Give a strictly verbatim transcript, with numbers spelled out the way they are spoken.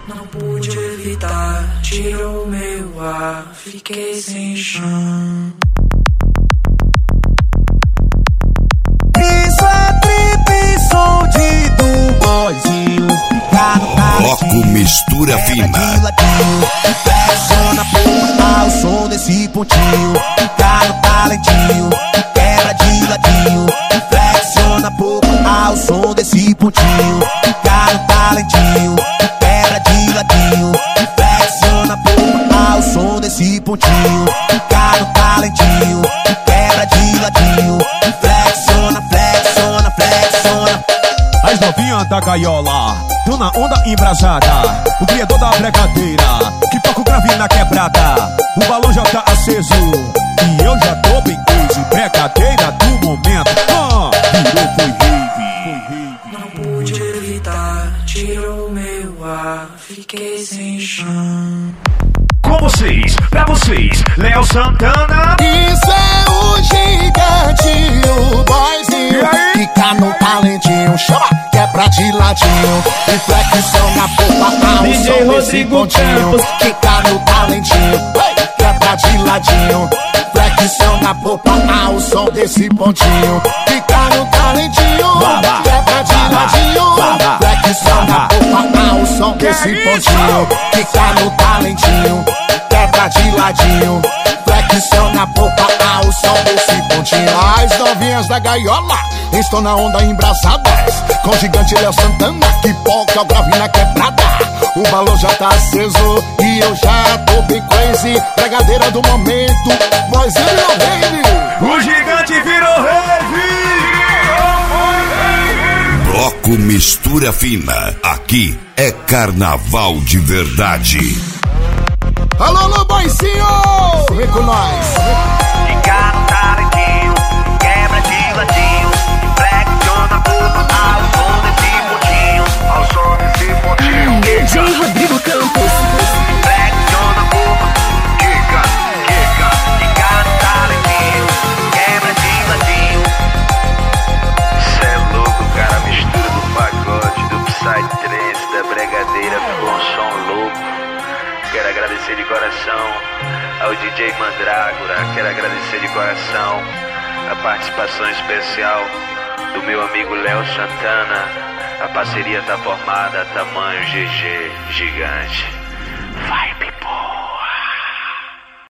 Não pude evitar, tirou meu ar, fiquei sem chão. Isso é trip, som de do boyzinho. Bloco Mistura Fina. Flexiona porra ao som desse pontinho. Fica no talentinho, quebra de ladinho. Flexiona porra ao som desse pontinho. Fica no talentinho, quebra de ladinho. Flexiona porra ao som desse pontinho. Fica no talentinho, quebra de ladinho. Flexiona, flexiona, flexiona. As novinhas da gaiola, tô na onda embrasada. O criador da bregadeira, que toca o grave na quebrada. O balão já tá aceso e eu já tô bem crazy. Bregadeira do momento, ah, virou foi rave. Não pude evitar, tirou meu ar, fiquei sem chão. Com vocês, pra vocês, Léo Santana. Isso é o gigante, o boyzinho. Fica no talentinho, chama, quebra de ladinho. E flexiona porra ao D J som desse pontinho. Fica no talentinho, ei, quebra de ladinho. Flexiona porra ao som desse pontinho. Fica no talentinho, quebra de ladinho. Flexiona porra ao som desse pontinho. Fica no talentinho, quebra de ladinho. Flexiona porra ao som desse pontinho. As novinhas da gaiola estão na onda embrasadas, com o gigante Léo Santana, que poca o grave na quebrada. O balão já tá aceso e eu já tô bem crazy. Bregadeira do momento, boyzinho virou rave. O gigante virou rave. Bloco Mistura Fina. Aqui é carnaval de verdade. Alô, alô, boyzinho! Vem com nós! Fica no talentinho, quebra de ladinho. Flexiona porra ao som desse pontinho. Ao som desse pontinho. D J Rodrigo Campos. Flexiona porra, quica, quica. Fica no talentinho, quebra de ladinho. Cê é louco, cara, mistura do pagode, do psytrance, da bregadeira, ficou um som louco. Quero agradecer de coração ao D J Mandrágora. Quero agradecer de coração a participação especial do meu amigo Léo Santana. A parceria tá formada, tamanho G G, gigante.